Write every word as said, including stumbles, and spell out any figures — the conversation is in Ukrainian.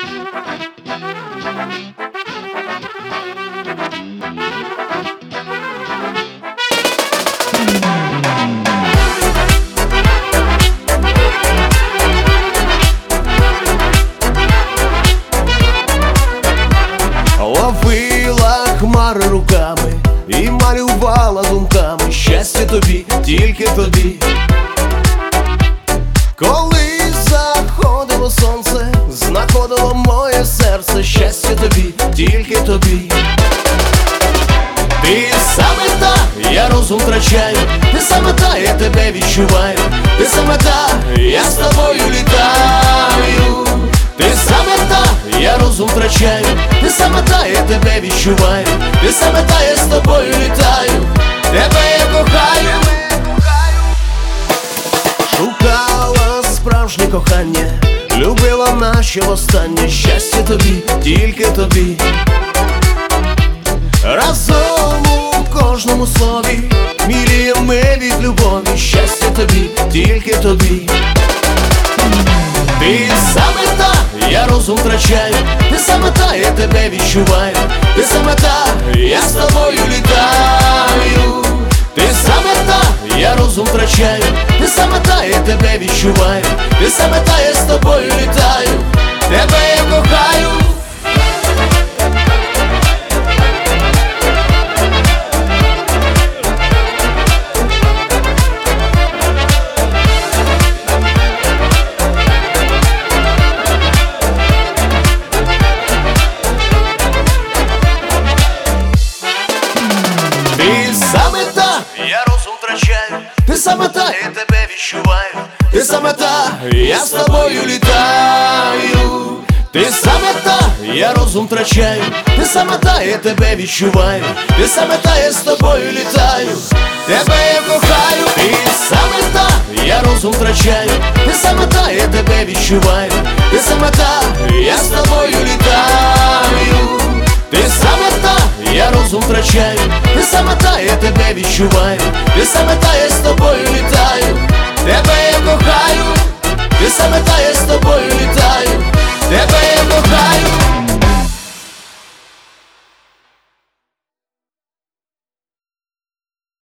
Ловила хмари руками і малювала думками щастя тобі, тільки тобі. Коли заходило сонце, знаходило моє серце щастя тобі, тільки тобі. Ти саме та, я розум втрачаю, ти саме та, я тебе відчуваю, ти саме та, я з тобою літаю. Ти саме та, я розум втрачаю, ти саме та, я тебе відчуваю, ти саме та, я з тобою літаю, тебе я кохаю. Шукала справжнє кохання, любила наче востаннє, щастя тобі, тільки тобі. Разом у кожному слові мріємо ми від любові, щастя тобі, тільки тобі. Ти саме та, я розум втрачаю, ти саме та, я тебе відчуваю, ти саме та, я з тобою літаю. Ти саме та, я розум втрачаю, ти саме та, я тебе відчуваю, ти саме та, я з тобою літаю, тебе я кохаю. Ти саме та, я розум втрачаю, ти саме та, я тебе відчуваю, ти саме та, я з тобою літаю. Ти саме та, я розум втрачаю, ти саме та, я тебе відчуваю, ти саме та, я з тобою літаю, тебе я кохаю. Ти саме та, я розум втрачаю, ти саме та, я тебе відчуваю, ти саме та, я з тобою літаю. Ти саме та, я розум втрачаю, ти саме та, я тебе відчуваю, ти саме та, я з тобою літаю, тебе я кохаю. Ти саме та, я з тобою літаю, тебе я кохаю.